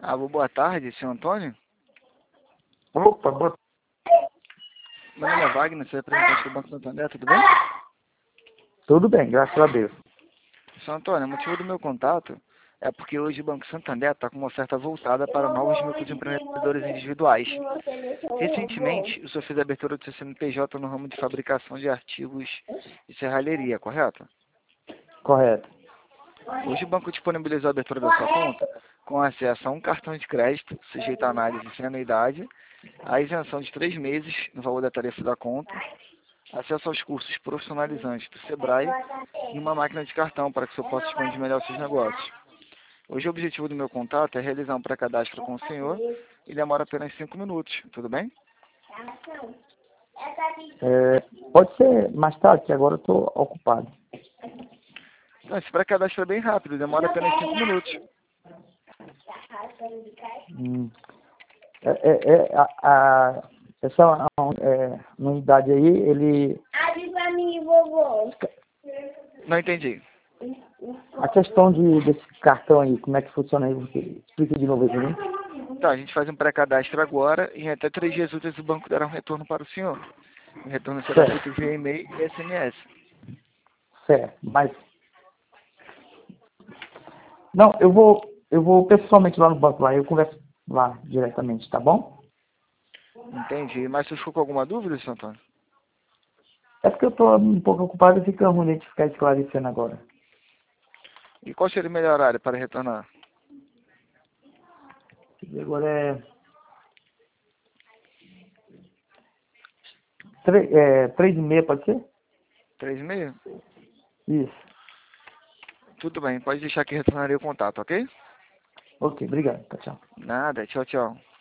Alô, boa tarde, senhor Antônio? Opa, boa... Meu nome é Wagner, sou representante do Banco Santander, tudo bem? Tudo bem, graças a Deus. Senhor Antônio, o motivo do meu contato é porque hoje o Banco Santander está com uma oferta voltada para novos microempreendedores individuais. Recentemente, o senhor fez a abertura do seu CNPJ no ramo de fabricação de artigos de serralheria, correto? Correto. Hoje o banco disponibilizou a abertura da sua conta com acesso a um cartão de crédito, sujeito à análise sem anuidade, a isenção de 3 meses no valor da tarifa da conta, acesso aos cursos profissionalizantes do Sebrae e uma máquina de cartão para que o senhor possa expandir melhor os seus negócios. Hoje o objetivo do meu contato é realizar um pré-cadastro com o senhor e demora apenas 5 minutos, tudo bem? Pode ser mais tarde, que agora eu estou ocupado. Não, esse pré-cadastro é bem rápido, demora apenas 5 minutos. Essa unidade aí, ele... Abre pra mim, vovô. Não entendi. A questão desse cartão aí, como é que funciona aí? Você explica de novo aí pra mim. Tá, a gente faz um pré-cadastro agora e em até 3 dias úteis o banco dará um retorno para o senhor. O retorno será Certo. feito via e-mail e SMS. Certo, mas... Não, eu vou pessoalmente lá no banco, lá, eu converso lá diretamente, tá bom? Entendi. Mas você ficou com alguma dúvida, senhor Antônio? É porque eu estou um pouco ocupado e fica ruim de ficar esclarecendo agora. E qual seria o melhor horário para retornar? Agora é... 3h30, pode ser? 3h30? Isso. Tudo bem, pode deixar que retornarei o contato, ok? Ok, obrigado. Tchau, tchau. Nada, tchau, tchau.